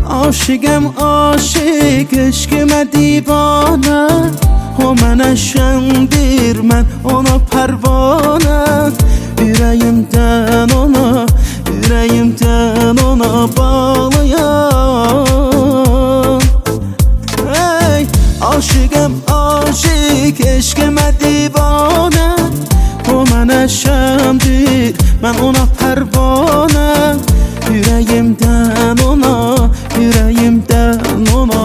Aşıqəm aşıq, eşqimə divanə. O mənə şəndir, mən ona pərvanə. Ürəyimdən ona bağlayan. Ey, aşıqəm aşıq, eşqimə divanə. O mənə şəndir, mən ona pərvanə. Ürəyimdən ona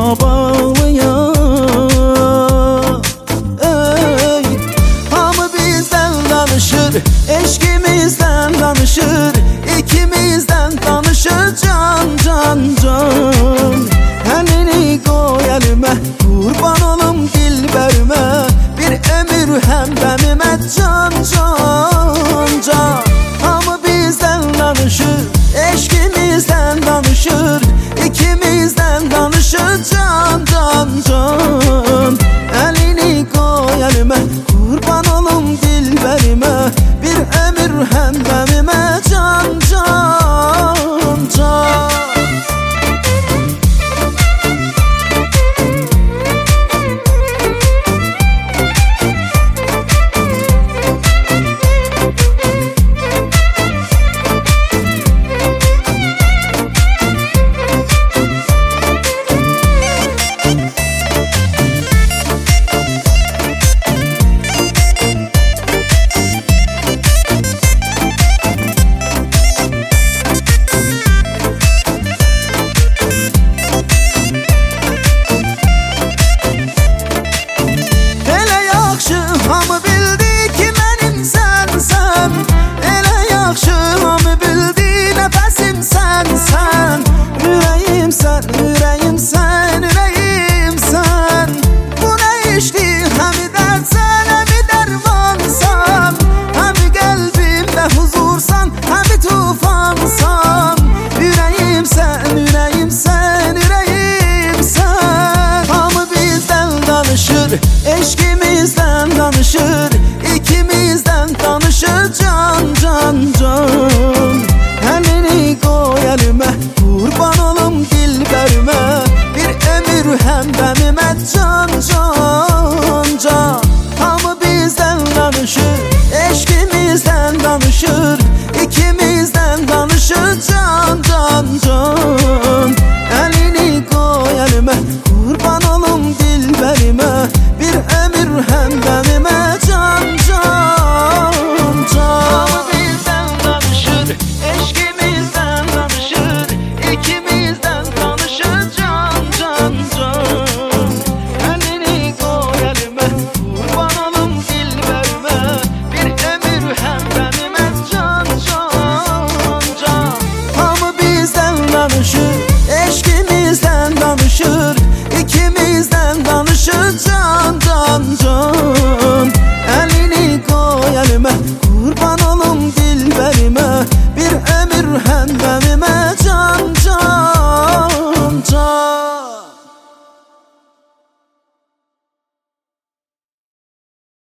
bağlayan. Ey, hamı bizdən danışır, eşqimizdən danışır. İkimizdən danışır can. Əlini qoy əlimə, qurban olum dilbərimə. Bir ömür həmdəmimə can. Hamı bizdən danışır, eşqimizdən danışır. İkimizdən danışır can. Əlini qoy əlimə, qurban olum dilbərimə. Bir ömür həmdəmimə can. Hamı bildi ki mənim sənsən. Elə yaxşı hamı bildi nəfəsim sən. Ürəyimsən. Bu nə işdir, həmi dərdsən, həmi dərmansan. Həmi qəlbimdə huzursan, həmi tufansan. Ürəyimsən. Hamı bizdən danışır, eşqimizdən danışır. İkimizdən danışır can. Əlini qoy əlimə, qurban olum dilbərimə. Bir ömür həmdəmimə can.